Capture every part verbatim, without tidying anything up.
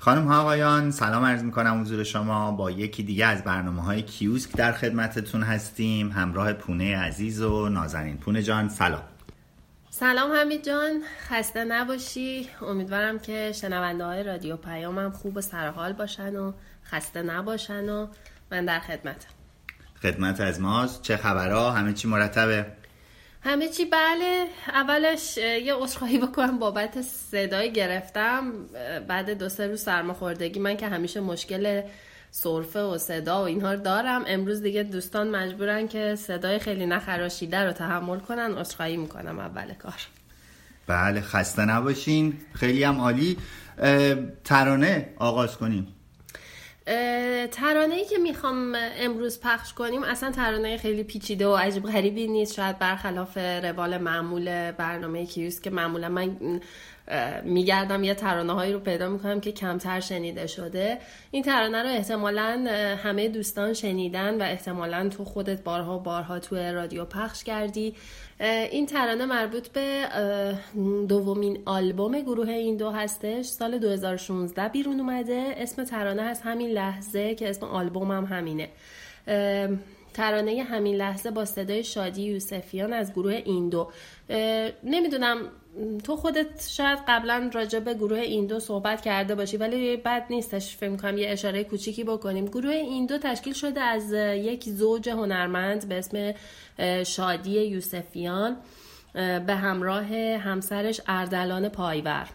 خانم ها آقایان، سلام عرض میکنم حضور شما. با یکی دیگه از برنامه های کیوسک در خدمتتون هستیم، همراه پونه عزیز و نازنین. پونه جان سلام. سلام حمید جان، خسته نباشی. امیدوارم که شنونده های رادیو پیامم خوب و سرحال باشن و خسته نباشن و من در خدمتم. خدمت از ماست. چه خبرها؟ همه چی مرتبه؟ همه چی بله. اولش یه عذرخواهی بکنم بابت صدای گرفتم بعد دو سه روز سرماخوردگی. من که همیشه مشکل سرفه و صدا و اینها رو دارم، امروز دیگه دوستان مجبورن که صدای خیلی نخراشیده رو تحمل کنن. عذرخواهی میکنم اول کار. بله خسته نباشین، خیلی هم عالی. ترانه آغاز کنیم. ترانه‌ای که میخوام امروز پخش کنیم اصلا ترانه خیلی پیچیده و عجیب غریبی نیست، شاید برخلاف روال معمول برنامه کیوسک که معمولا من میگردم یه ترانه هایی رو پیدا میکنم که کمتر شنیده شده. این ترانه رو احتمالاً همه دوستان شنیدن و احتمالاً تو خودت بارها بارها تو رادیو پخش کردی. این ترانه مربوط به دومین آلبوم گروه این دو هستش، سال دو هزار و شانزده بیرون اومده. اسم ترانه هست همین لحظه که اسم آلبوم هم همینه. ترانه همین لحظه با صدای شادی یوسفیان از گروه این دو. نمیدونم تو خودت شاید قبلا راجع به گروه این دو صحبت کرده باشی ولی بد نیستش فکر می‌کنم یه اشاره کوچیکی بکنیم. گروه این دو تشکیل شده از یک زوج هنرمند به اسم شادی یوسفیان به همراه همسرش اردلان پایور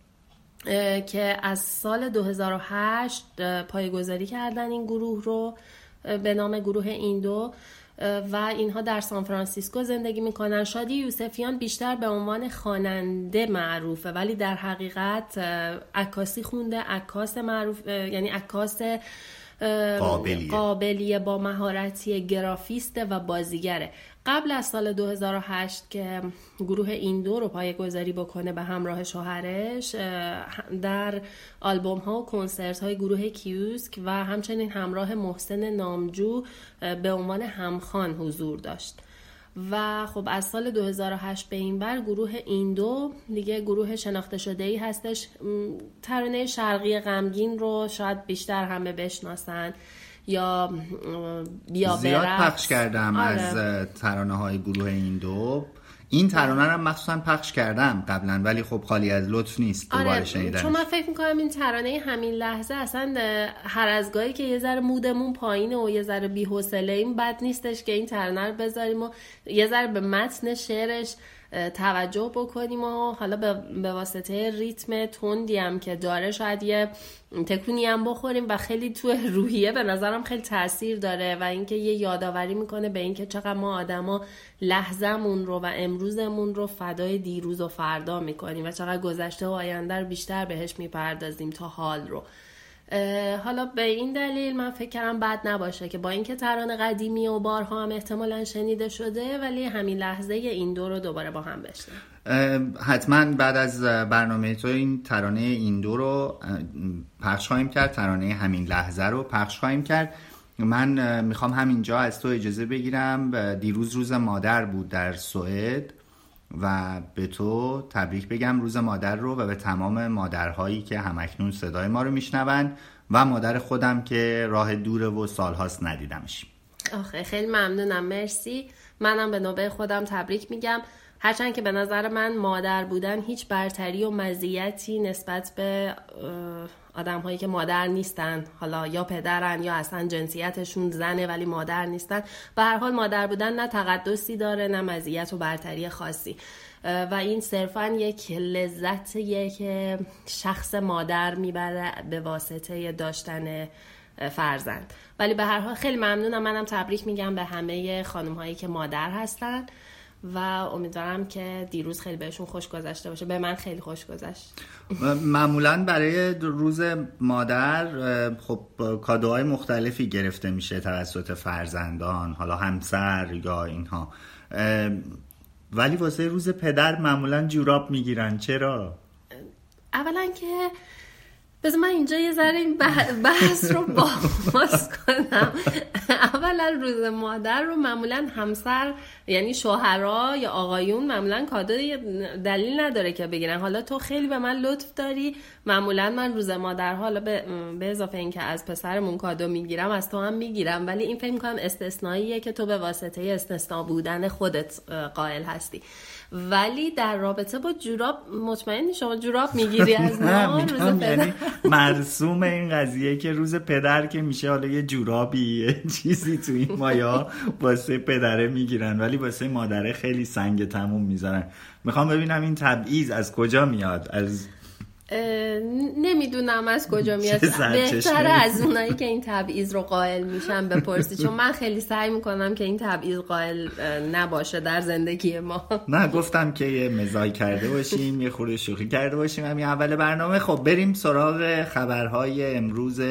که از سال دو هزار و هشت پایه‌گذاری کردن این گروه رو به نام گروه این دو و اینها در سان فرانسیسکو زندگی میکنن. شادی یوسفیان بیشتر به عنوان خواننده معروفه ولی در حقیقت عکاسی خونده، عکاس معروف، یعنی عکاس قابلیه. قابلیه با مهارتی گرافیست و بازیگره. قبل از سال دو هزار و هشت که گروه این دو رو پایه‌گذاری بکنه به همراه شوهرش، در آلبوم ها و کنسرت های گروه کیوسک و همچنین همراه محسن نامجو به عنوان همخوان حضور داشت و خب از سال دو هزار و هشت به این بر گروه این دو دیگه گروه شناخته شده ای هستش. ترانه شرقی غمگین رو شاید بیشتر همه بشناسن یا بیا زیاد برقص. پخش کردم آره. از ترانه های گروه این دو. این ترانه رو مخصوصا پخش کردم قبلا ولی خب خالی از لطف نیست دوباره آره. شنیدنش. چون من فکر میکنم این ترانه همین لحظه اصلا هر از گاهی که یه ذره مودمون پایینه و یه ذره بی‌حوصله ایم بد نیستش که این ترانه رو بذاریم و یه ذره به متن شعرش توجه بکنیم و حالا به واسطه ریتم تندی هم که داره شاید یه تکونی هم بخوریم و خیلی تو روحیه به نظرم خیلی تاثیر داره و اینکه یه یادآوری میکنه به اینکه چقدر ما آدما لحظه‌مون رو و امروزمون رو فدای دیروز و فردا میکنیم و چقدر گذشته و آینده رو بیشتر بهش میپردازیم تا حال رو. حالا به این دلیل من فکر کردم بد نباشه که با اینکه ترانه قدیمی و بارها هم احتمالاً شنیده شده ولی همین لحظه این دو رو دوباره با هم بشنویم. حتما بعد از برنامه تو این ترانه این دو رو پخش خواهیم کرد، ترانه همین لحظه رو پخش خواهیم کرد. من میخوام همینجا از تو اجازه بگیرم. دیروز روز مادر بود در سوئد و به تو تبریک بگم روز مادر رو و به تمام مادرهایی که همکنون صدای ما رو میشنون و مادر خودم که راه دوره و سالهاست ندیدمش. آخه خیلی ممنونم، مرسی. منم به نوبه خودم تبریک میگم، هرچند که به نظر من مادر بودن هیچ برتری و مزیتی نسبت به آدم هایی که مادر نیستن، حالا یا پدرن یا اصلا جنسیتشون زنه ولی مادر نیستن، به هر حال مادر بودن نه تقدسی داره نه مزیت و برتری خاصی و این صرفا یک لذتیه که شخص مادر میبره به واسطه داشتن فرزند. ولی به هر حال خیلی ممنونم، منم تبریک میگم به همه خانم هایی که مادر هستن و امیدوارم که دیروز خیلی بهشون خوش گذشته باشه. به من خیلی خوش گذشت. معمولاً برای روز مادر خب کادوهای مختلفی گرفته میشه توسط فرزندان، حالا همسر یا اینها، ولی واسه روز پدر معمولاً جوراب میگیرن. چرا؟ اولا که بذار من اینجا یه ذره این بحث رو باز کنم. اولا روز مادر رو معمولا همسر یعنی شوهرها یا آقایون معمولا کادو دلیل نداره که بگیرن. حالا تو خیلی به من لطف داری، معمولا من روز مادر حالا به, به اضافه این که از پسرمون کادو میگیرم از تو هم میگیرم، ولی این فکر میکنم استثنائیه که تو به واسطه استثناء بودن خودت قائل هستی. ولی در رابطه با جوراب مطمئنی شما جوراب میگیری از ما روز پدر؟ یعنی مرسوم این قضیه که روز پدر که میشه حالا یه جورابی یه چیزی تو این مایا واسه پدره میگیرن، ولی واسه مادره خیلی سنگ تموم میذارن. میخوام ببینم این تبعیض از کجا میاد؟ از نمیدونم از کجا میاد. بهتره از اونایی که این تبعیض رو قائل میشن بپرسی، چون من خیلی سعی میکنم که این تبعیض قائل نباشه در زندگی ما. نه گفتم که یه مزاح کرده باشیم، یه خورده شوخی کرده باشیم همین اول برنامه. خب بریم سراغ خبرهای امروز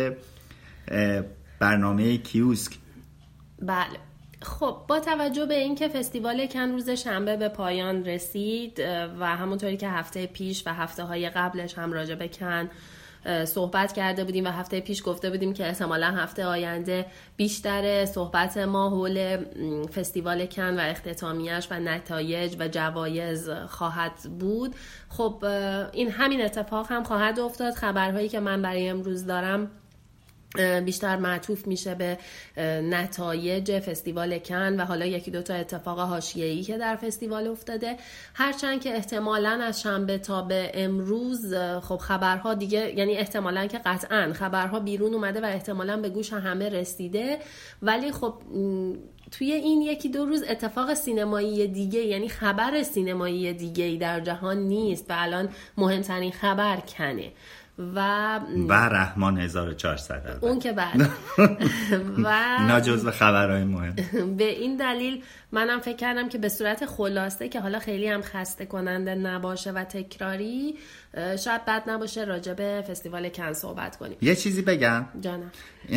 برنامه کیوسک. بله خب با توجه به اینکه فستیوال کن روز شنبه به پایان رسید و همونطوری که هفته پیش و هفته های قبلش هم راجع به کن صحبت کرده بودیم و هفته پیش گفته بودیم که احتمالا هفته آینده بیشتر صحبت ما حول فستیوال کن و اختتامیش و نتایج و جوایز خواهد بود، خب این همین اتفاق هم خواهد افتاد. خبرهایی که من برای امروز دارم بیشتر معطوف میشه به نتایج فستیوال کن و حالا یکی دوتا اتفاق حاشیه‌ای که در فستیوال افتاده، هرچند که احتمالاً از شنبه تا به امروز خب خبرها دیگه، یعنی احتمالاً که قطعاً خبرها بیرون اومده و احتمالاً به گوش همه رسیده، ولی خب توی این یکی دو روز اتفاق سینمایی دیگه، یعنی خبر سینمایی دیگه در جهان نیست و الان مهمترین خبر کنه و و رحمان هزار و چهارصد اون که بعد و اینا جزو خبرهای مهم. به این دلیل منم فکر کردم که به صورت خلاصه که حالا خیلی هم خسته کننده نباشه و تکراری، شاید بد نباشه راجع به فستیوال کن صحبت کنیم. یه چیزی بگم جانم،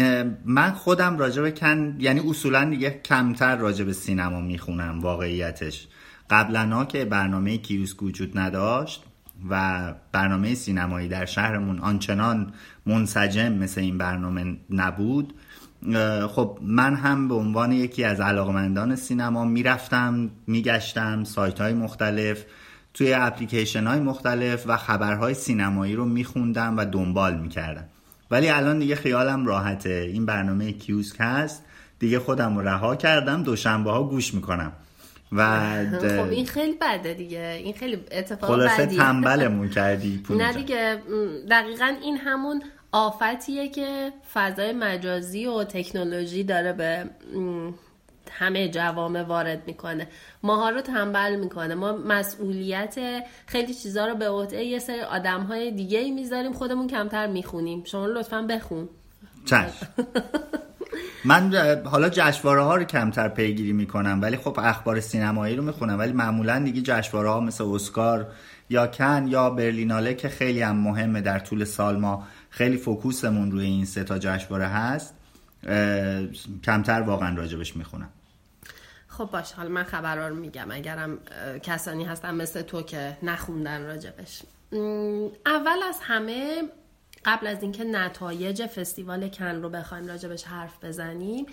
من خودم راجع به کن یعنی اصولا دیگه کمتر راجع به سینما میخونم واقعیتش. قبلا که برنامه کیوسک وجود نداشت و برنامه سینمایی در شهرمون آنچنان منسجم مثل این برنامه نبود، خب من هم به عنوان یکی از علاقمندان سینما میرفتم میگشتم سایت های مختلف توی اپلیکیشن های مختلف و خبرهای سینمایی رو میخوندم و دنبال میکردم. ولی الان دیگه خیالم راحته، این برنامه کیوسک هست دیگه، خودم رو رها کردم، دوشنبه ها گوش میکنم و خب این خیلی بده دیگه، این خیلی اتفاق بدیه. خلاصه تنبلمون کردی. نه دیگه، دقیقاً این همون آفتیه که فضای مجازی و تکنولوژی داره به همه جوامع وارد میکنه، ماها رو تنبل میکنه. ما مسئولیت خیلی چیزا رو به عهده یه سری آدم‌های دیگه‌ای میذاریم، خودمون کمتر میخونیم. شما لطفاً بخون. چشم. من حالا جشنواره ها رو کمتر پیگیری میکنم، ولی خب اخبار سینمایی رو میخونم، ولی معمولا دیگه جشنواره ها مثل اسکار یا کن یا برلیناله که خیلی هم مهمه در طول سال، ما خیلی فوکوسمون روی این سه تا جشنواره هست، کمتر واقعا راجبش میخونم. خب باشه، حالا من خبرها رو میگم اگرم کسانی هستن مثل تو که نخوندن راجبش. اول از همه قبل از اینکه نتایج فستیوال کن رو بخوایم راجبش حرف بزنیم،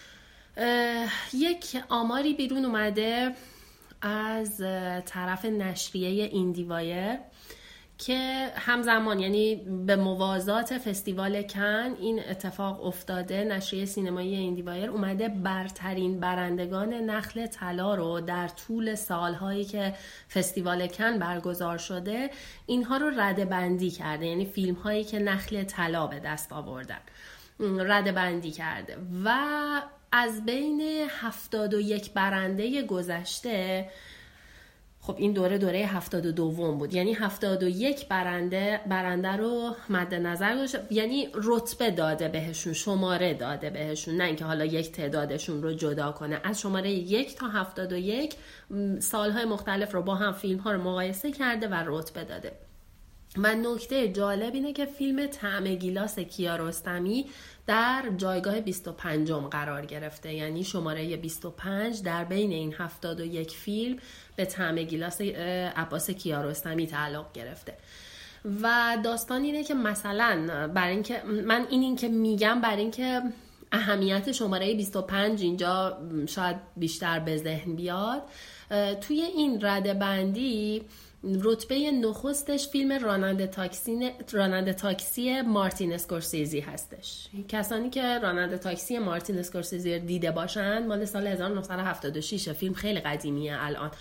یک آماری بیرون اومده از طرف نشریه ایندیوایر که همزمان، یعنی به موازات فستیوال کن این اتفاق افتاده. نشریه سینمایی ایندیوایر اومده برترین برندگان نخل طلا رو در طول سالهایی که فستیوال کن برگزار شده اینها رو ردبندی کرده، یعنی فیلم هایی که نخل طلا به دست آوردن ردبندی کرده و از بین هفتاد و یک برنده گذشته، خب این دوره دوره هفتاد و دوم بود، یعنی هفتاد و یک برنده برنده رو مد نظر گذاشته، یعنی رتبه داده بهشون، شماره داده بهشون، نه اینکه حالا یک تعدادشون رو جدا کنه. از شماره یک تا هفتاد و یک سالهای مختلف رو با هم فیلم ها رو مقایسه کرده و رتبه داده. و نکته جالب اینه که فیلم طعم گیلاس کیارستمی در جایگاه بیست و پنجم قرار گرفته، یعنی شماره بیست و پنج در بین این هفتاد و یک فیلم به طعم گیلاس عباس کیارستمی تعلق گرفته. و داستان اینه که مثلا برای اینکه من این این که میگم برای اینکه اهمیت شماره بیست و پنج اینجا شاید بیشتر به ذهن بیاد، توی این رده بندی رتبه نخستش فیلم راننده تاکسی راننده تاکسی مارتین اسکورسیزی هستش. کسانی که راننده تاکسی مارتین اسکورسیزی رو دیده باشن، مال سال هزار و نهصد و هفتاد و شش، فیلم خیلی قدیمیه الان،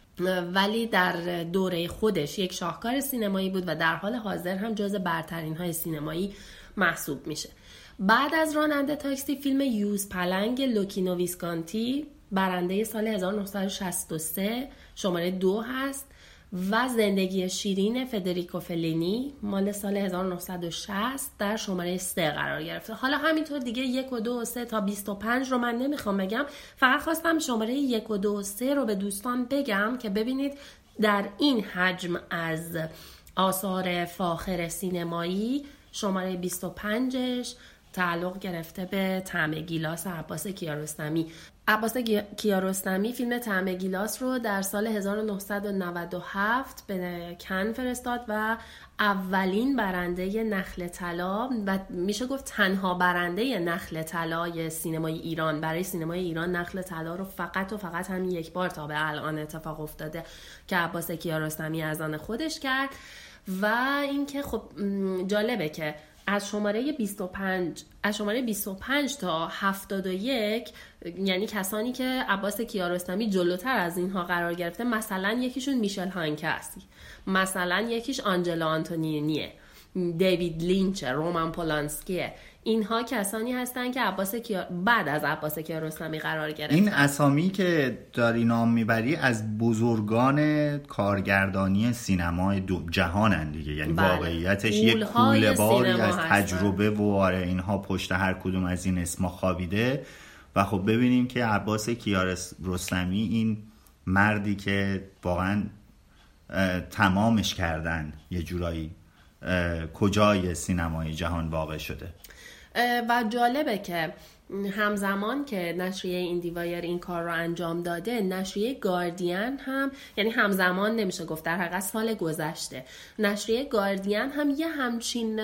ولی در دوره خودش یک شاهکار سینمایی بود و در حال حاضر هم جز برترین های سینمایی محسوب میشه. بعد از راننده تاکسی فیلم یوز پلنگ لوکینو ویسکانتی برنده سال هزار و نهصد و شصت و سه شماره دو هست و زندگی شیرین فدریکو فلینی مال سال هزار و نهصد و شصت در شماره سه قرار گرفته. حالا همینطور دیگه یک و دو و سه تا بیست و پنج رو من نمیخوام بگم، فقط خواستم شماره یک و دو و سه رو به دوستان بگم که ببینید در این حجم از آثار فاخر سینمایی شماره بیست و پنجش تعلق گرفته به طعم گیلاس عباس کیارستمی. عباس کیارستمی فیلم طعم گیلاس رو در سال هزار و نهصد و نود و هفت به کن فرستاد و اولین برنده نخل طلا و میشه گفت تنها برنده نخل طلای سینمای ایران. برای سینمای ایران نخل طلا رو فقط و فقط همین یک بار تا به الان اتفاق افتاده که عباس کیارستمی از آن خودش کرد. و اینکه خب جالبه که از شماره بیست و پنج از شماره بیست و پنج تا هفتاد و یک، یعنی کسانی که عباس کیارستمی جلوتر از اینها قرار گرفته، مثلا یکیشون میشل هانکسی، مثلا یکیش آنجلا آنتونینیه، دیوید لینچ، رومان پولانسکیه. اینها کسانی هستن که عباس کیار... بعد از عباس کیارستمی قرار گرفتن. این اسامی که داری نام میبری از بزرگان کارگردانی سینمای جهانن دیگه، یعنی بله. واقعیتش یک کوله باری از تجربه و آره اینها پشت هر کدوم از این اسما خوابیده. و خب ببینیم که عباس کیارستمی این مردی که واقعا تمامش کردن یه جورایی کجای سینمای جهان واقع شده. و جالبه که همزمان که نشریه ایندیوایر این کار رو انجام داده، نشریه گاردین هم، یعنی همزمان نمیشه گفت، در حقیقت سال گذشته نشریه گاردین هم یه همچین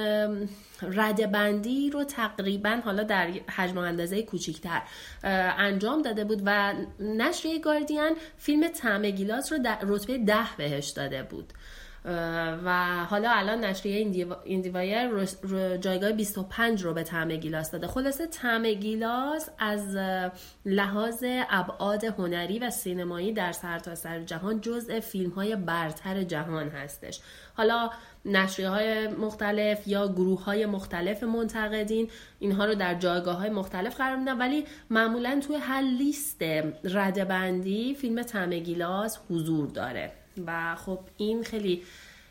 ردبندی رو تقریبا حالا در حجم و اندازه کوچیک‌تر انجام داده بود و نشریه گاردین فیلم طعم گیلاس رو در رتبه ده بهش داده بود و حالا الان نشریه ایندیوایر جایگاه بیست و پنج رو به طعم گیلاس داده. خلاصه طعم گیلاس از لحاظ ابعاد هنری و سینمایی در سرتاسر جهان جزء فیلم‌های برتر جهان هستش. حالا نشریه‌های مختلف یا گروه‌های مختلف منتقدین اینها رو در جایگاه‌های مختلف قرار میدن، ولی معمولاً توی هر لیست ردبندی فیلم طعم گیلاس حضور داره و خب این خیلی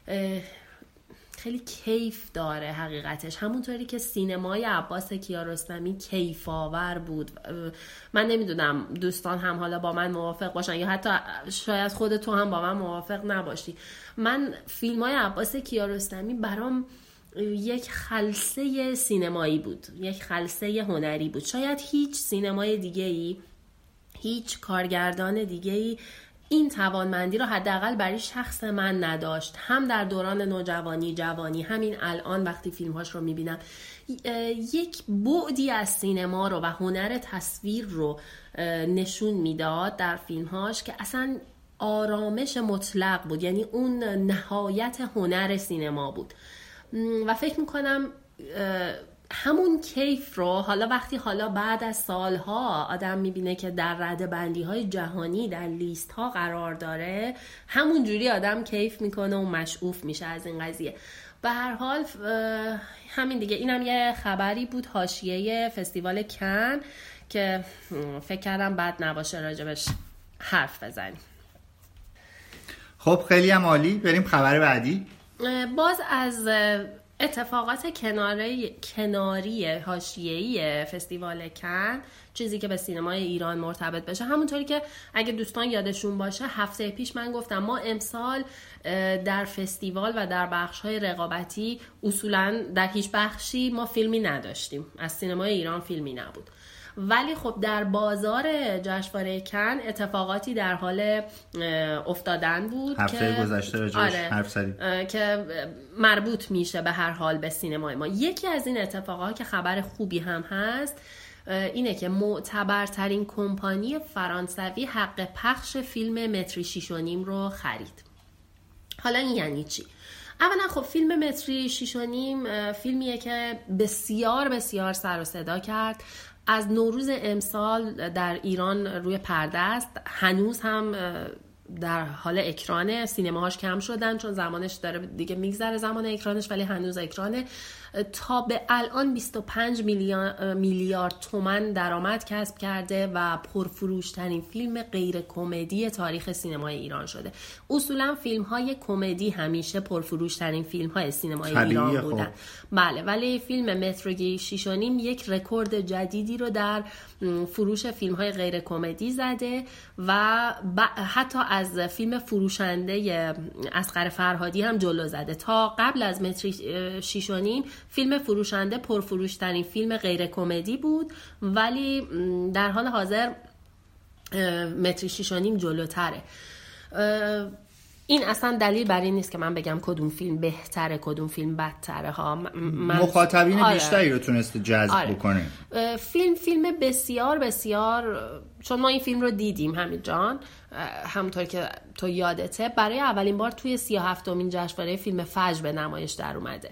خیلی کیف داره حقیقتش، همونطوری که سینمای عباس کیارستمی کیف آور بود. من نمیدونم دوستان هم حالا با من موافق باشن یا حتی شاید خود تو هم با من موافق نباشی. من فیلمای عباس کیارستمی برام یک خلسه سینمایی بود، یک خلسه هنری بود. شاید هیچ سینمای دیگه‌ای، هیچ کارگردان دیگه‌ای این توانمندی رو حداقل برای شخص من نداشت. هم در دوران نوجوانی، جوانی، همین الان وقتی فیلمهاش رو میبینم، یک بعدی از سینما رو و هنر تصویر رو نشون میداد در فیلمهاش که اصلا آرامش مطلق بود، یعنی اون نهایت هنر سینما بود. و فکر میکنم همون کیف رو حالا وقتی حالا بعد از سالها آدم میبینه که در رده بندی های جهانی در لیست ها قرار داره، همون جوری آدم کیف میکنه و مشعوف میشه از این قضیه. به هر حال همین دیگه، اینم یه خبری بود حاشیه فستیوال کن که فکر کردم بد نباشه راجبش حرف بزنیم. خب خیلی هم عالی، بریم خبر بعدی. باز از اتفاقات کناری کناری حاشیه‌ای فستیوال کن، چیزی که به سینمای ایران مرتبط بشه، همونطوری که اگه دوستان یادشون باشه هفته پیش من گفتم ما امسال در فستیوال و در بخش‌های رقابتی اصولاً در هیچ بخشی ما فیلمی نداشتیم، از سینمای ایران فیلمی نبود. ولی خب در بازار جشنواره کن اتفاقاتی در حال افتادن بود هفته که گذشته راجعش آره، حرف زدیم که مربوط میشه به هر حال به سینمای ما. یکی از این اتفاقات که خبر خوبی هم هست اینه که معتبرترین کمپانی فرانسوی حق پخش فیلم متری شیش و نیم رو خرید. حالا این یعنی چی؟ اولا خب فیلم متری شیش و نیم فیلمیه که بسیار بسیار سر و صدا کرد. از نوروز امسال در ایران روی پرده است، هنوز هم در حال اکرانه. سینماهاش کم شدن چون زمانش داره دیگه میگذره زمان اکرانش، ولی هنوز اکرانه. تا به الان بیست و پنج میلیارد تومان درآمد کسب کرده و پرفروشترین فیلم غیر کمدی تاریخ سینمای ایران شده. اصولا فیلم های کمدی همیشه پرفروشترین فیلم های سینمای ایران بودن. خوب. بله، ولی فیلم متری شیش و نیم یک رکورد جدیدی رو در فروش فیلم های غیر کمدی زده و حتی از فیلم فروشنده اصغر فرهادی هم جلو زده. تا قبل از متری شیش و نیم فیلم فروشنده پرفروشترین فیلم غیر کمدی بود، ولی در حال حاضر متری شیش و نیم جلوتره. این اصلا دلیل بر این نیست که من بگم کدوم فیلم بهتره کدوم فیلم بدتره ها. من... مخاطبین آره. بیشتری رو تونسته جذب آره. بکنه. فیلم فیلم بسیار بسیار، چون ما این فیلم رو دیدیم همین جان، همونطور که تو یادته برای اولین بار توی سی و هفتمین جشنواره فیلم فجر به نمایش در اومده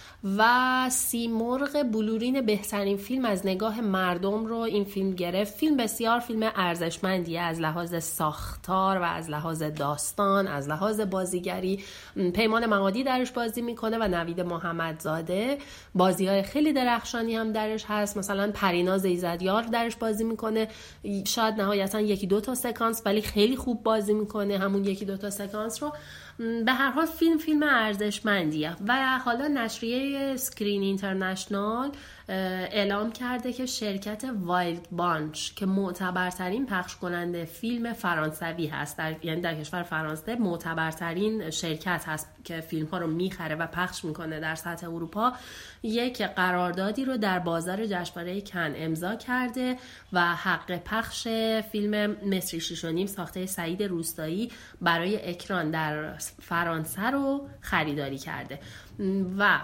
و سیمرغ بلورین بهترین فیلم از نگاه مردم رو این فیلم گرفت. فیلم بسیار فیلم ارزشمندیه از لحاظ ساختار و از لحاظ داستان، از لحاظ بازیگری. پیمان مقادی درش بازی میکنه و نوید محمدزاده. بازی‌های خیلی درخشانی هم درش هست، مثلا پریناز ایزدیار درش بازی میکنه. شاید نهایتا یکی دو تا سکانس، ولی خیلی خوب بازی میکنه همون یکی دو تا سکانس رو. به هر حال فیلم فیلم ارزشمندیه و حالا نشریه اسکرین اینترنشنال اعلام کرده که شرکت وایلد بانچ که معتبرترین پخش کننده فیلم فرانسوی هست، در یعنی در کشور فرانسه معتبرترین شرکت هست که فیلم ها رو میخره و پخش میکنه در سطح اروپا، یک قراردادی رو در بازار جشنواره کن امضا کرده و حق پخش فیلم متری شیش و نیم ساخته سعید روستایی برای اکران در فرانسه رو خریداری کرده و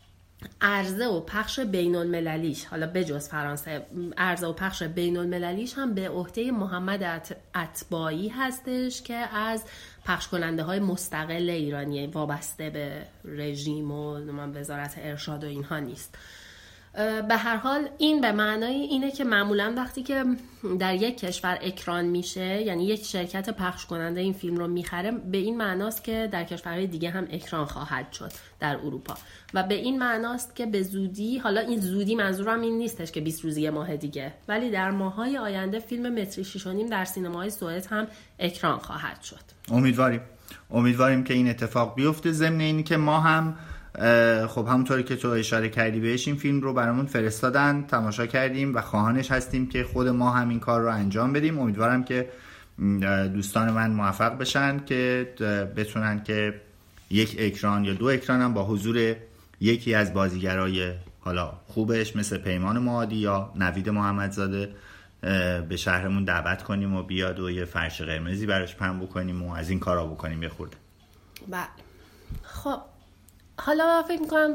عرضه و پخش بین المللیش، حالا بجز فرانسه، عرضه و پخش بین المللیش هم به عهده محمد اتباعی هستش که از پخش کننده های مستقل ایرانی وابسته به رژیم و وزارت ارشاد و اینها نیست. به هر حال این به معنای اینه که معمولا وقتی که در یک کشور اکران میشه، یعنی یک شرکت پخش کننده این فیلم رو میخره، به این معناست که در کشورهای دیگه هم اکران خواهد شد در اروپا و به این معناست که به زودی، حالا این زودی منظورم این نیستش که بیست روزی ماه دیگه، ولی در ماهای آینده فیلم متری شیش و نیم در سینماهای سوئد هم اکران خواهد شد. امیدواریم امیدواریم که این اتفاق بیفته. ضمن اینی که ما هم خب همونطوری که تو اشاره کردی بهش این فیلم رو برامون فرستادن، تماشا کردیم و خواهانش هستیم که خود ما هم این کار رو انجام بدیم. امیدوارم که دوستان من موفق بشن که بتونن که یک اکران یا دو اکران هم با حضور یکی از بازیگرای حالا خوبش مثل پیمان معادی یا نوید محمدزاده به شهرمون دعوت کنیم و بیاد و یه فرش قرمزی براش پهن بکنیم و از این کارا بکنیم یه خورده. بله. خب حالا فکر میکنم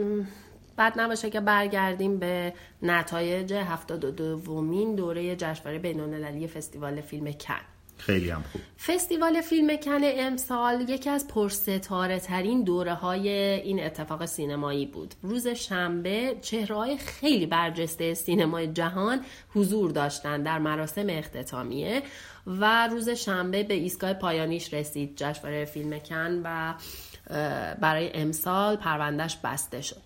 بد نباشه که برگردیم به نتایج هفتاد و دومین دوره جشنواره بین‌المللی فستیوال فیلم کن. خیلی هم خوب. فستیوال فیلم کن امسال یکی از پرستاره ترین دوره های این اتفاق سینمایی بود. روز شنبه چهره‌های خیلی برجسته سینمای جهان حضور داشتند در مراسم اختتامیه و روز شنبه به ایستگاه پایانیش رسید جشنواره فیلم کن و برای امسال پروندهش بسته شد.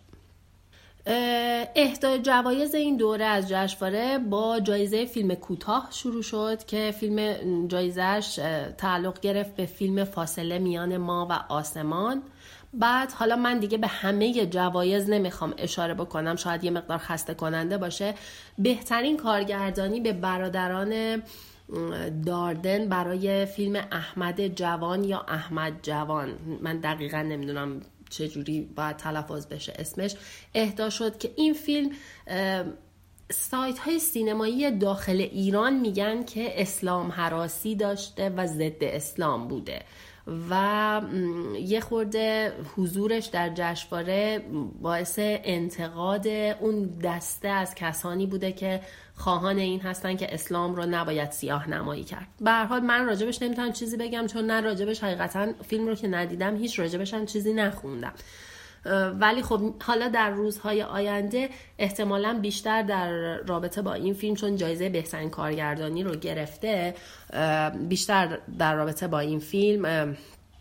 اهدای جوایز این دوره از جشنواره با جایزه فیلم کوتاه شروع شد که فیلم جایزش تعلق گرفت به فیلم فاصله میان ما و آسمان. بعد حالا من دیگه به همه جوایز نمیخوام اشاره بکنم، شاید یه مقدار خسته کننده باشه. بهترین کارگردانی به برادران داردن برای فیلم احمد جوان یا احمد جوان، من دقیقا نمیدونم چجوری باید تلفظ بشه اسمش، اهدا شد که این فیلم سایت های سینمایی داخل ایران میگن که اسلام هراسی داشته و ضد اسلام بوده و یه خورده حضورش در جشنواره باعث انتقاد اون دسته از کسانی بوده که خواهان این هستن که اسلام رو نباید سیاه نمایی کرد. به هر حال من راجبش نمیتونم چیزی بگم چون نه راجبش حقیقتا فیلم رو که ندیدم هیچ راجبش هم چیزی نخوندم، ولی خب حالا در روزهای آینده احتمالاً بیشتر در رابطه با این فیلم چون جایزه بهترین کارگردانی رو گرفته، بیشتر در رابطه با این فیلم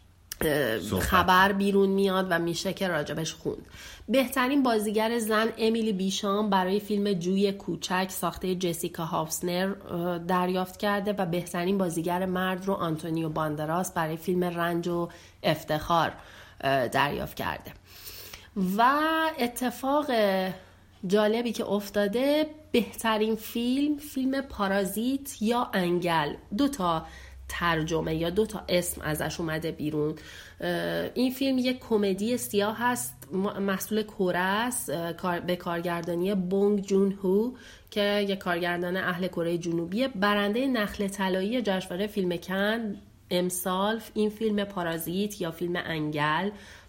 خبر بیرون میاد و میشه که راجبش خوند. بهترین بازیگر زن امیلی بیشام برای فیلم جوی کوچک ساخته جسیکا هافسنر دریافت کرده و بهترین بازیگر مرد رو آنتونیو باندراس برای فیلم رنج و افتخار دریافت کرده. و اتفاق جالبی که افتاده، بهترین فیلم فیلم پارازیت یا انگل، دو تا ترجمه یا دو تا اسم ازش اومده بیرون. این فیلم یک کمدی سیاه هست، محصول کره است، به کارگردانی بونگ جون هو که یک کارگردان اهل کره جنوبیه، برنده نخل طلایی جشنواره فیلم کن امسال. این فیلم پارازیت یا فیلم انگل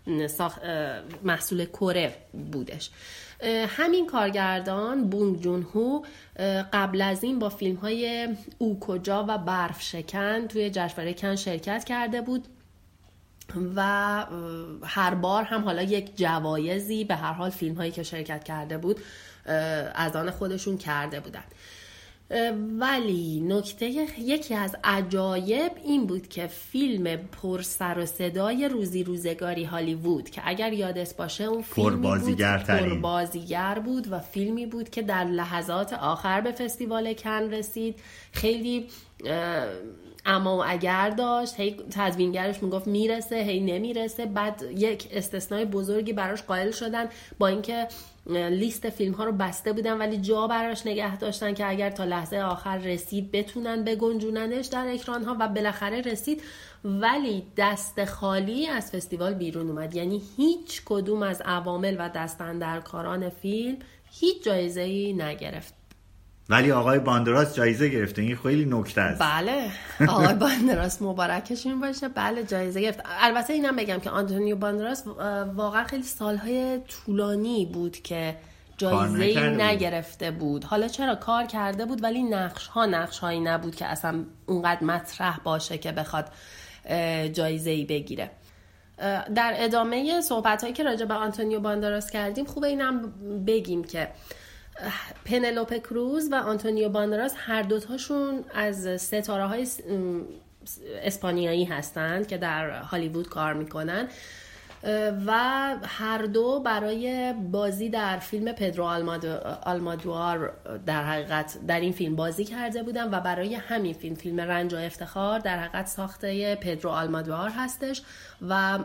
محصول کره بودش. همین کارگردان بونگ جون هو قبل از این با فیلم های او کجا و برف شکن توی جشنواره کن شرکت کرده بود و هر بار هم حالا یک جوایزی به هر حال فیلم هایی که شرکت کرده بود از آن خودشون کرده بودن. ولی نکته یکی از عجایب این بود که فیلم پر سر و صدای روزی روزگاری هالیوود که اگر یادت باشه اون فیلمی بود پر بازیگر بود و فیلمی بود که در لحظات آخر به فستیوال کن رسید، خیلی اما و اگر داشت، هی تدوینگرش میگفت میرسه هی نمیرسه، بعد یک استثنای بزرگی براش قائل شدن با اینکه لیست فیلم ها رو بسته بودن ولی جا براش نگه داشتن که اگر تا لحظه آخر رسید بتونن بگنجوننش در اکران ها و بالاخره رسید، ولی دست خالی از فستیوال بیرون اومد. یعنی هیچ کدوم از عوامل و دستاندرکاران فیلم هیچ جایزه‌ای نگرفت، ولی آقای باندراس جایزه گرفته. این خیلی نکته است. بله آقای باندراس مبارکشون باشه، بله جایزه گرفت. البته اینم بگم که آنتونیو باندراس واقعا خیلی سالهای طولانی بود که جایزه نگرفته بود. حالا چرا کار کرده بود ولی نقش ها نقش هایی نبود که اصلا اونقدر مطرح باشه که بخواد جایزه‌ای بگیره. در ادامه صحبت هایی که راجع به آنتونیو باندراس کردیم خوبه اینم بگیم که پنلوپه کروز و آنتونیو باندراس هر دوتاشون از ستاره های اسپانیایی هستند که در هالیوود کار میکنن و هر دو برای بازی در فیلم پدرو آلمادوار در حقیقت در این فیلم بازی کرده بودن و برای همین فیلم فیلم رنج و افتخار در حقیقت ساخته پدرو آلمادوار هستش و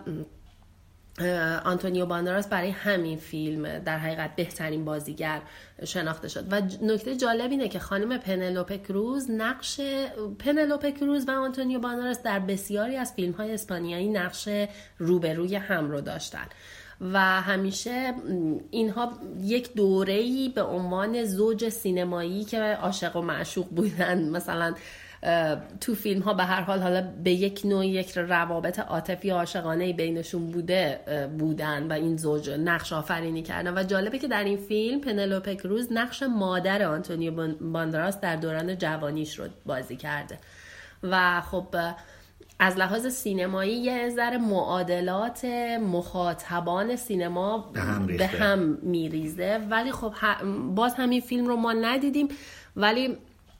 آنتونیو باندراس برای همین فیلم در حقیقت بهترین بازیگر شناخته شد. و نکته جالب اینه که خانم پنلوپه کروز نقش پنلوپه کروز و آنتونیو باندراس در بسیاری از فیلم‌های اسپانیایی نقش روبروی هم رو داشتن و همیشه اینها یک دوره‌ای به عنوان زوج سینمایی که عاشق و معشوق بودن، مثلا تو فیلم ها به هر حال حالا به یک نوع یک روابط عاطفی عاشقانه بینشون بوده بودن و این زوج نقش آفرینی کردن. و جالبه که در این فیلم پنلوپه کروز نقش مادر آنتونیو باندراس در دوران جوانیش رو بازی کرده و خب از لحاظ سینمایی یه ذره معادلات مخاطبان سینما به هم, به هم میریزه، ولی خب باز همین فیلم رو ما ندیدیم، ولی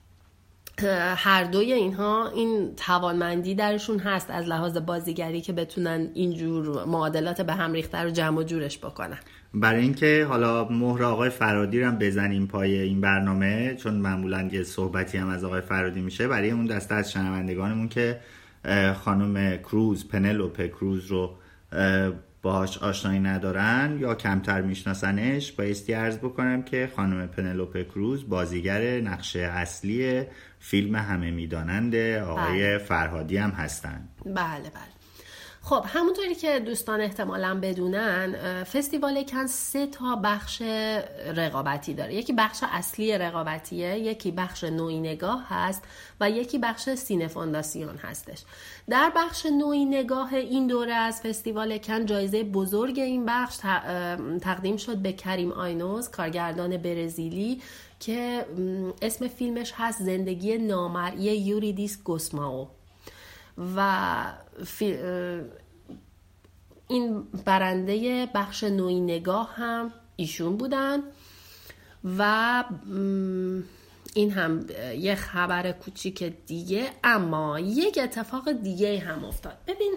هر دوی اینها این توانمندی درشون هست از لحاظ بازیگری که بتونن اینجور معادلات به هم ریخته رو جمع و جورش بکنن. برای اینکه حالا مهر آقای فرادی رو هم بزنیم پای این برنامه، چون معمولا یه صحبتی هم از آقای فرادی میشه، برای اون دسته از شنوندگانمون که خانم کروز پنلوپه کروز رو باهاش آشنایی ندارن یا کمتر میشناسنش، بایستی عرض بکنم که خانم پنلوپه کروز بازیگر نقش اصلی فیلم همه میدانند آقای بله. فرهادی هم هستن. بله بله. خب همونطوری که دوستان احتمالاً بدونن، فستیوال کن سه تا بخش رقابتی داره. یکی بخش اصلی رقابتیه، یکی بخش نوعی نگاه هست و یکی بخش سینه فونداسیون هستش. در بخش نوعی نگاه این دوره از فستیوال کن جایزه بزرگ این بخش تقدیم شد به کریم آینوز، کارگردان برزیلی که اسم فیلمش هست زندگی نامرئی یوریدیس گوسمائو و این برنده بخش نوعی نگاه هم ایشون بودن. و این هم یه خبر کوچیک دیگه، اما یک اتفاق دیگه هم افتاد. ببین،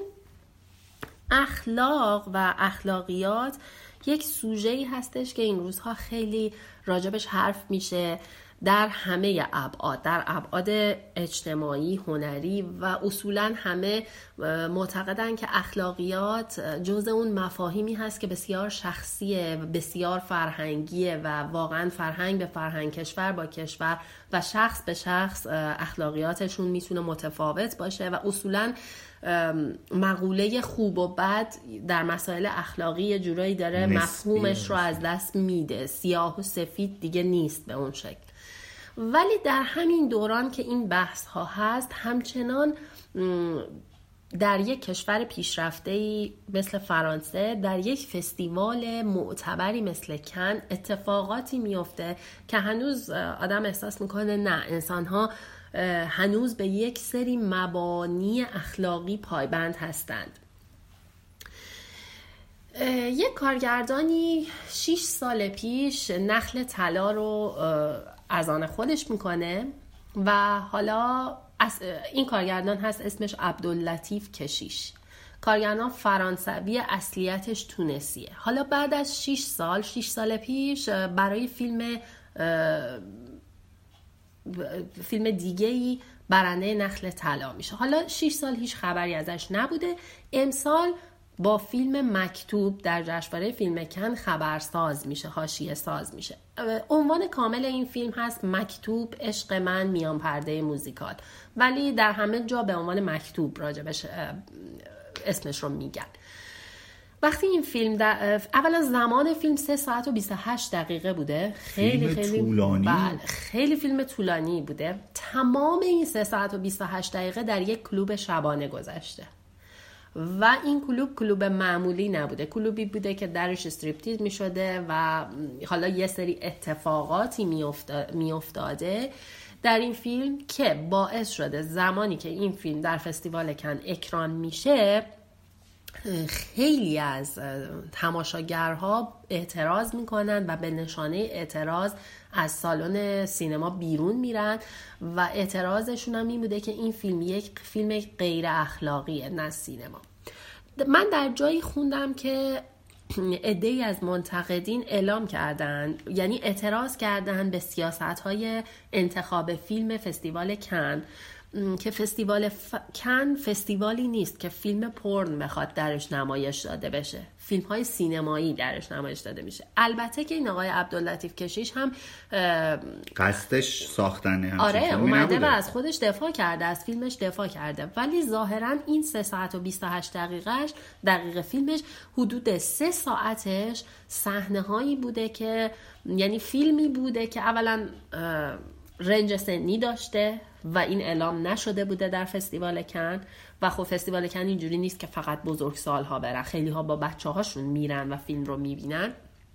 اخلاق و اخلاقیات یک سوژه‌ای هستش که این روزها خیلی راجبش حرف میشه در همه ابعاد، در ابعاد اجتماعی، هنری و اصولاً همه معتقدن که اخلاقیات جزء اون مفاهیمی هست که بسیار شخصیه، بسیار فرهنگیه و واقعاً فرهنگ به فرهنگ، کشور با کشور و شخص به شخص اخلاقیاتشون میتونه متفاوت باشه و اصولاً مقوله خوب و بد در مسائل اخلاقی یه جورایی داره مفهومش رو از دست میده، سیاه و سفید دیگه نیست به اون شکل. ولی در همین دوران که این بحث ها هست، همچنان در یک کشور پیشرفته‌ای مثل فرانسه، در یک فستیوال معتبری مثل کن، اتفاقاتی میفته که هنوز آدم احساس میکنه نه، انسان ها هنوز به یک سری مبانی اخلاقی پایبند هستند. یک کارگردانی شش سال پیش نخل طلا رو از آن خودش میکنه و حالا این کارگردان هست اسمش عبداللطیف کشیش. کارگردان فرانسوی، اصلیتش تونسیه. حالا بعد از شش سال شش سال پیش برای فیلم فیلم دیگه‌ای برنده نخل طلا میشه. حالا شش سال هیچ خبری ازش نبوده. امسال با فیلم مکتوب در جشنواره فیلم کن خبرساز میشه، حاشیه ساز میشه. عنوان کامل این فیلم هست مکتوب، عشق من، میان پرده موزیکال، ولی در همه جا به عنوان مکتوب راجبش اسمش رو میگن. وقتی این فیلم در... اولا زمان فیلم سه ساعت و بیست و هشت دقیقه بوده، خیلی فیلم خیلی طولانی. بله خیلی فیلم طولانی بوده. تمام این سه ساعت و بیست و هشت دقیقه در یک کلوب شبانه گذشته و این کلوب کلوب معمولی نبوده، کلوبی بوده که درش استریپتیز می شده و حالا یه سری اتفاقاتی می افتاده در این فیلم که باعث شده زمانی که این فیلم در فستیوال کن اکران میشه خیلی از تماشاگرها اعتراض میکنن و به نشانه اعتراض از سالن سینما بیرون میرن و اعتراضشون هم این بوده که این فیلم یک فیلم غیر اخلاقیه، نه سینما. من در جایی خوندم که عده‌ای از منتقدین اعلام کردن، یعنی اعتراض کردن به سیاست‌های انتخاب فیلم فستیوال کن که فستیوال ف... کن فستیوالی نیست که فیلم پورن بخواد درش نمایش داده بشه، فیلم های سینمایی درش نمایش داده میشه. البته که این آقای عبداللطیف کشیش هم قصدش ساختنه، آره اومده و از خودش دفاع کرده، از فیلمش دفاع کرده، ولی ظاهرا این سه ساعت و بیست و هشت دقیقهش دقیقه فیلمش حدود سه ساعتش صحنه هایی بوده که یعنی فیلمی بوده که اولا رنج سنی داشته و این اعلام نشده بوده در فستیوال کن و خب فستیوال کن اینجوری نیست که فقط بزرگسال‌ها برن، خیلی ها با بچه‌هاشون میرن و فیلم رو میبینن.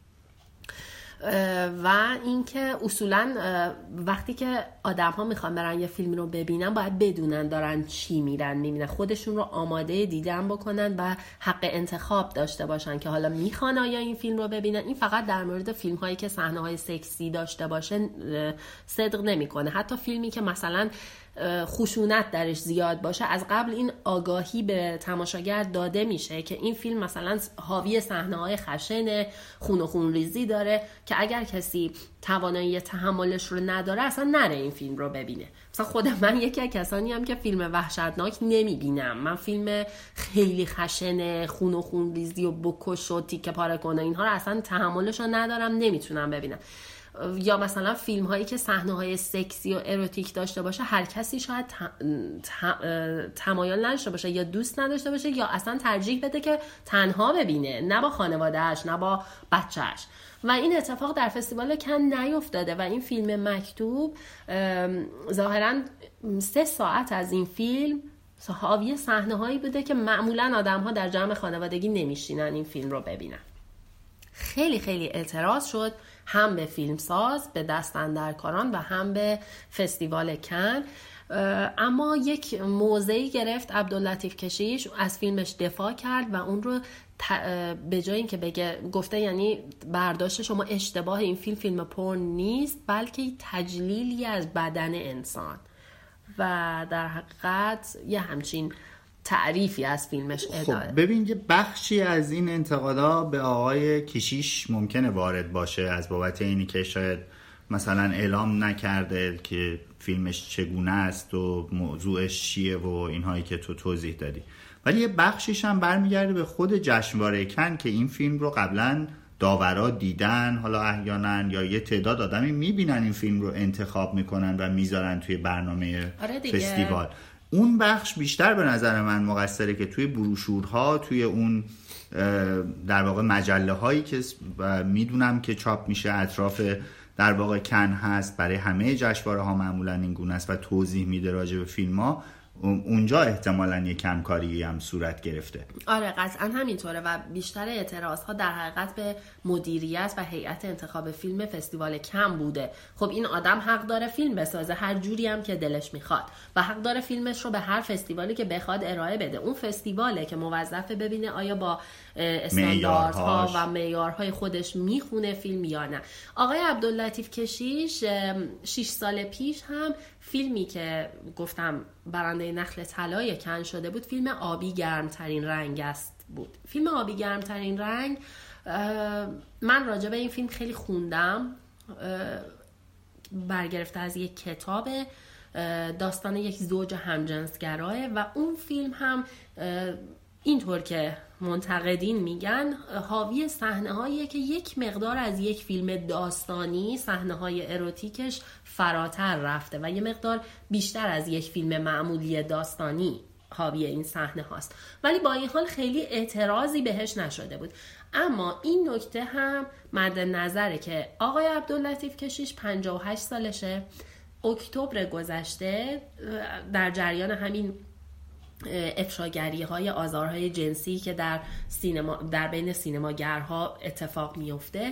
و اینکه اصولا وقتی که آدم ها میخوان برن یه فیلم رو ببینن باید بدونن دارن چی میرن میبینن، خودشون رو آماده دیدن بکنن و حق انتخاب داشته باشن که حالا میخوان آیا این فیلم رو ببینن. این فقط در مورد فیلم هایی که صحنه های سکسی داشته باشه صدق نمیکنه، حتی فیلمی که مثلا خشونت درش زیاد باشه از قبل این آگاهی به تماشاگر داده میشه که این فیلم مثلا حاوی صحنه‌های خشن، خون و خون ریزی داره که اگر کسی توانایی تحملش رو نداره اصلا نره این فیلم رو ببینه. مثلا خود من یکی از کسانی هم که فیلم وحشتناک نمیبینم، من فیلم خیلی خشن، خون و خون ریزی و بکش و تیکه پاره کنه اینها رو اصلا تحملش رو ندارم، نمیتونم ببینم. یا مثلا فیلم هایی که صحنه های سکسی و اروتیک داشته باشه هر کسی شاید تمایل نداشته باشه یا دوست نداشته باشه یا اصلا ترجیح بده که تنها ببینه، نه با خانوادهش نه با بچهش. و این اتفاق در فستیوال کن نیفتاده و این فیلم مکتوب ظاهراً سه ساعت از این فیلم حاوی صحنه هایی بوده که معمولاً آدم ها در جمع خانوادگی نمیشینن این فیلم رو ببینن. خیلی خیلی اعتراض شد هم به فیلمساز، به دستاندرکاران و هم به فستیوال کن. اما یک موضعی گرفت عبداللطیف کشیش، از فیلمش دفاع کرد و اون رو به جای اینکه بگه گفته یعنی برداشت شما اشتباه، این فیلم فیلم پورن نیست بلکه تجلیلی از بدن انسان و در حقیقت یه همچین تعریفی از فیلمش اداره. خب ببین، یه بخشی از این انتقادا به آقای کشیش ممکنه وارد باشه از بابت اینی که شاید مثلا اعلام نکرده که فیلمش چگونه است و موضوعش چیه و اینهایی که تو توضیح دادی، ولی یه بخشیش هم برمیگرده به خود جشنواره کن که این فیلم رو قبلا داورا دیدن، حالا احیانا یا یه تعداد آدمی میبینن این فیلم رو انتخاب میکنن و میذارن توی برنامه آره فستیوال. اون بخش بیشتر به نظر من مقصره که توی بروشورها، توی اون در واقع مجله هایی که میدونم که چاپ میشه اطراف در واقع کن هست، برای همه جشنواره ها معمولا این گونه است و توضیح میده راجع به فیلم ها، اونجا احتمالاً یک کمکاری هم صورت گرفته. آره قطعا همینطوره و بیشتر اعتراض ها در حقیقت به مدیریت و هیئت انتخاب فیلم فستیوال کن بوده. خب این آدم حق داره فیلم بسازه هر جوری هم که دلش میخواد و حق داره فیلمش رو به هر فستیوالی که بخواد ارائه بده. اون فستیواله که موظفه ببینه آیا با استانداردها و معیارهای خودش میخونه فیلم یا نه. آقای عبداللطیف کشیش شش سال پیش هم فیلمی که گفتم برنده نخل طلای کن شده بود، فیلم آبی گرمترین رنگ است بود. فیلم آبی گرمترین رنگ، من راجع به این فیلم خیلی خوندم، برگرفته از یک کتاب، داستان یک زوج همجنسگراه و اون فیلم هم اینطور که منتقدین میگن حاوی صحنه‌هاییه که یک مقدار از یک فیلم داستانی صحنه‌های اروتیکش فراتر رفته و یه مقدار بیشتر از یک فیلم معمولی داستانی حاوی این صحنه هاست، ولی با این حال خیلی اعتراضی بهش نشده بود. اما این نکته هم مد نظره که آقای عبداللطیف کشیش پنجاه و هشت سالشه، اکتبر گذشته در جریان همین افشاگری های آزارهای جنسی که در سینما در بین سینماگرها اتفاق میفته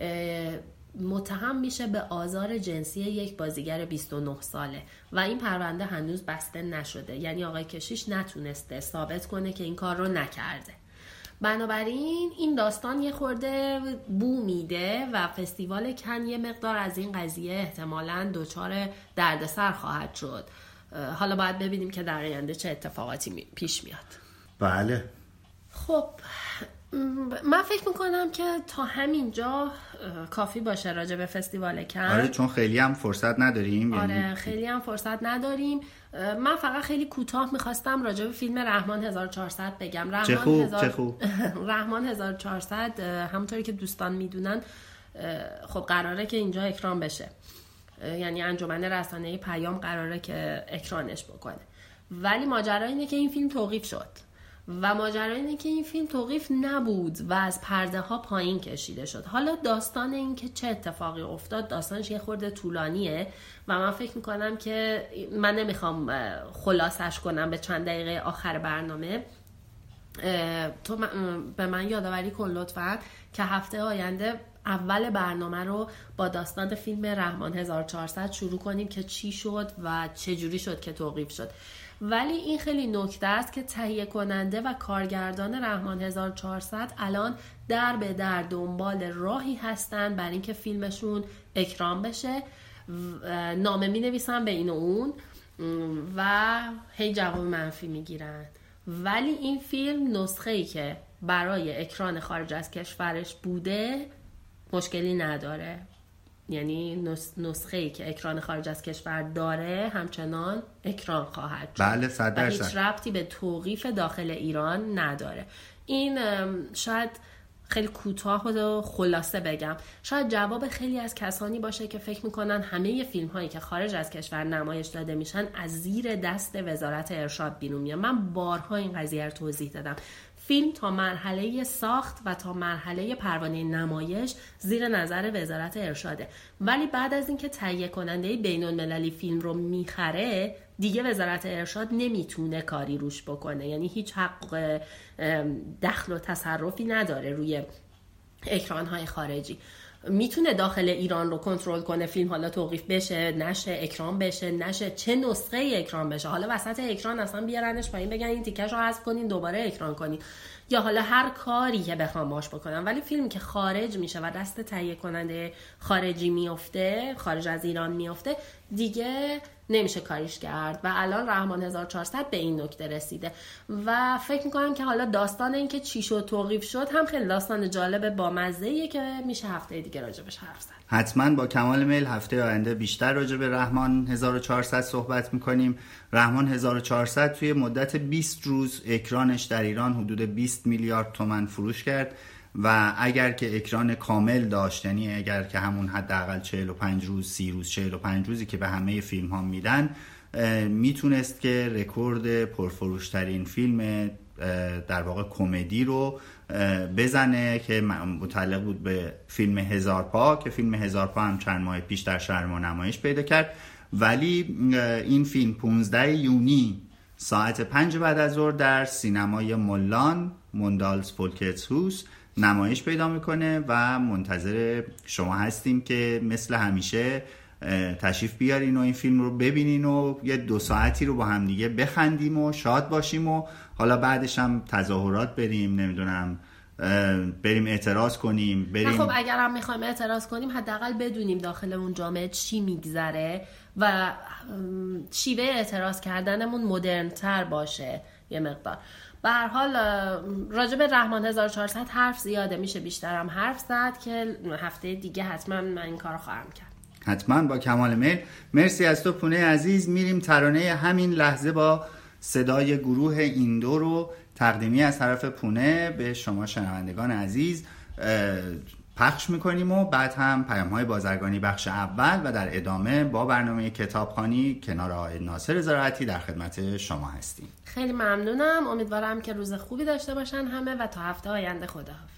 متهم میشه به آزار جنسی یک بازیگر بیست و نه ساله و این پرونده هنوز بسته نشده، یعنی آقای کشیش نتونسته ثابت کنه که این کار رو نکرده. بنابراین این داستان یه خورده بو میده و فستیوال کن یه مقدار از این قضیه احتمالاً دچار دردسر خواهد شد. حالا باید ببینیم که در آینده چه اتفاقاتی پیش میاد. بله. خب من فکر میکنم که تا همینجا کافی باشه راجع به فستیوال کن. آره چون خیلی هم فرصت نداریم. آره یعنی... خیلی هم فرصت نداریم. من فقط خیلی کوتاه میخواستم راجع به فیلم رحمان هزار و چهارصد بگم. رحمان چه خوب هزار... چه خوب. رحمان هزار و چهارصد همونطوری که دوستان میدونن خب قراره که اینجا اکران بشه، یعنی انجمن رسانه‌ای پیام قراره که اکرانش بکنه، ولی ماجرا اینه که این فیلم توقیف شد و ماجرا اینه که این فیلم توقیف نبود و از پرده ها پایین کشیده شد. حالا داستان این که چه اتفاقی افتاد داستانش یه خورده طولانیه و من فکر میکنم که من نمیخوام خلاصش کنم به چند دقیقه آخر برنامه. تو به من یادآوری کن لطفاً که هفته آینده اول برنامه رو با داستان فیلم رحمان هزار و چهارصد شروع کنیم که چی شد و چه جوری شد که توقیف شد. ولی این خیلی نکته است که تهیه کننده و کارگردان رحمان هزار و چهارصد الان در به در دنبال راهی هستن برای اینکه فیلمشون اکرام بشه، نامه می نویسن به این و اون و هی جواب منفی می گیرن، ولی این فیلم نسخه‌ای که برای اکران خارج از کشورش بوده مشکلی نداره، یعنی نسخه‌ای که اکران خارج از کشور داره همچنان اکران خواهد شد. بله صد درصد. هیچ ربطی به توقیف داخل ایران نداره. این شاید خیلی کوتاه و خلاصه بگم، شاید جواب خیلی از کسانی باشه که فکر میکنن همه فیلم هایی که خارج از کشور نمایش داده میشن از زیر دست وزارت ارشاد بیرون میاد. من بارها این قضیه رو توضیح دادم. فیلم تا مرحله ساخت و تا مرحله پروانه نمایش زیر نظر وزارت ارشاده، ولی بعد از اینکه تهیه کننده بین المللی فیلم رو میخره دیگه وزارت ارشاد نمیتونه کاری روش بکنه، یعنی هیچ حق دخل و تصرفی نداره روی اکرانهای خارجی. میتونه داخل ایران رو کنترل کنه، فیلم حالا توقیف بشه نشه، اکران بشه نشه، چه نسخه اکران بشه، حالا وسط اکران اصلا بیارنش پایین بگن این تیکش رو حذف کنین دوباره اکران کنین، یا حالا هر کاری که بخوام باش بکنم. ولی فیلمی که خارج میشه و دست تهیه کننده خارجی میفته، خارج از ایران میفته، دیگه نمیشه کاریش کرد و الان رحمان هزار و چهارصد به این نکته رسیده و فکر میکنم که حالا داستان این که چی شد توقیف شد هم خیلی داستان جالب با مزه‌ایه که میشه هفته دیگه راجبش حرف زد. حتما با کمال میل هفته آینده بیشتر راجع به رحمان هزار و چهارصد صحبت میکنیم. رحمان هزار و چهارصد توی مدت بیست روز اکرانش در ایران حدود بیست میلیارد تومان فروش کرد و اگر که اکران کامل داشت، یعنی اگر که همون حداقل چهل و پنج روز سی روز چهل و پنج روزی که به همه فیلم ها میدن، میتونست که رکورد پرفروشترین فیلم در واقع کمدی رو بزنه که متعلق بود به فیلم هزار پا که فیلم هزار پا هم چند ماه پیش در شهر ما نمایش پیدا کرد. ولی این فیلم پانزده یونی ساعت پنج بعد از ظهر در سینمای مولان موندالز فولکتس هوس نمایش پیدا میکنه و منتظر شما هستیم که مثل همیشه تشریف بیارین و این فیلم رو ببینین و یه دو ساعتی رو با هم دیگه بخندیم و شاد باشیم و حالا بعدش هم تظاهرات بریم، نمیدونم بریم اعتراض کنیم بریم. خب اگر هم میخوایم اعتراض کنیم حداقل بدونیم داخل اون جامعه چی میگذره و شیوه اعتراض کردنمون مدرن تر باشه یه مقدار. به هر حال راجع به رحمان هزار و چهارصد حرف زیاده، میشه بیشتر هم حرف زد که هفته دیگه حتما من این کارو خواهم کرد. حتما با کمال میل. مرسی از تو پونه عزیز. میریم ترانه همین لحظه با صدای گروه ایندو رو تقدیمی از طرف پونه به شما شنوندگان عزیز پخش میکنیم و بعد هم پیام‌های بازرگانی بخش اول و در ادامه با برنامه کتابخوانی کنار آقای ناصر زراعتی در خدمت شما هستیم. خیلی ممنونم، امیدوارم که روز خوبی داشته باشن همه و تا هفته آینده خداحافظ.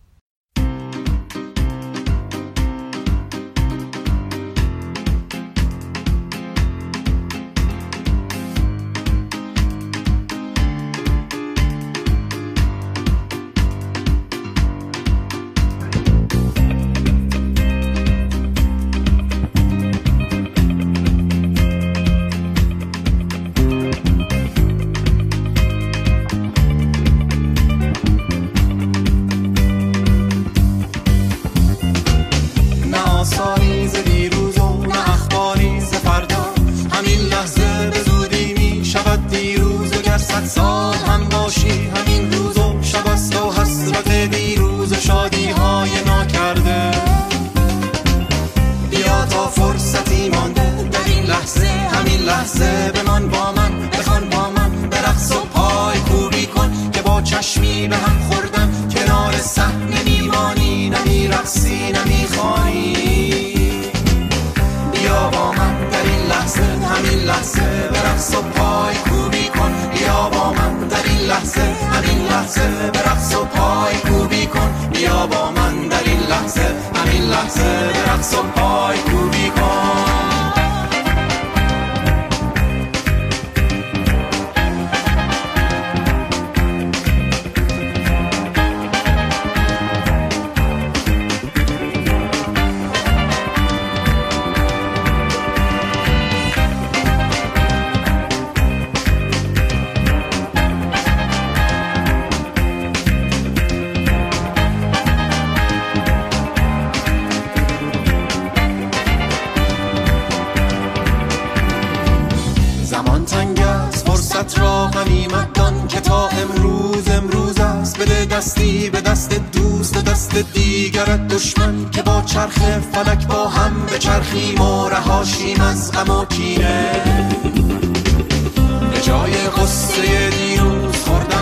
دستی به دست دوست و دست دیگرت دشمن که با چرخ فلک با هم به چرخیم و رهاشیم از غم و کینه. به جای قصه دیروز خوردن نقش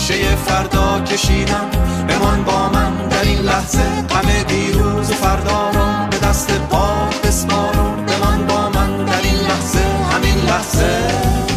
نقشه فردا کشیدم. بمان با من در این لحظه، همه دیروز و فردا رو به دست پا بسپارم. بمان با من در این لحظه، همین لحظه.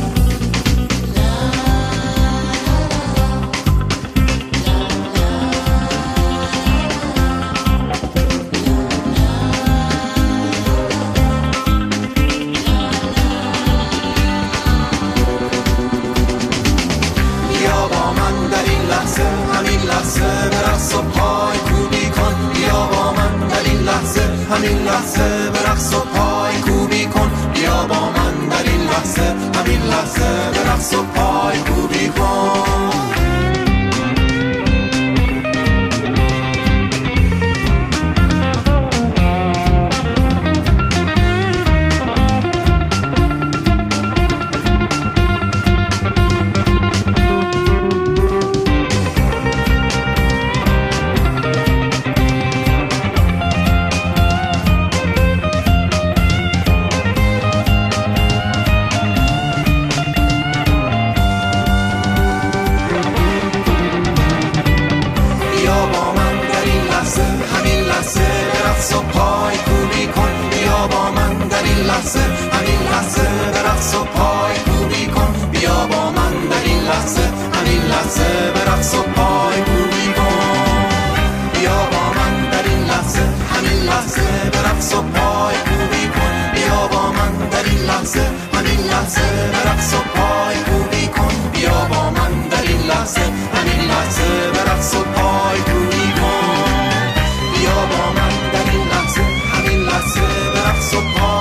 همین لحظه برقص و پای کوبی کن. بیا با من در این لحظه، همین لحظه برقص و پای کوبی کن. بیا با من در این لحظه، همین لحظه برقص و پای کوبی کن. همین لحظه برقص و پای کوبی کن. بیا با من در این لحظه، همین لحظه برقص و پای کوبی کن. بیا با من در این لحظه، همین لحظه برقص و پای کوبی کن. بیا با من در این لحظه، همین لحظه برقص و پای کوبی کن. بیا با من در این لحظه، همین لحظه برقص و پای کوبی کن. بیا با من در این لحظه، همین لحظه برقص و پای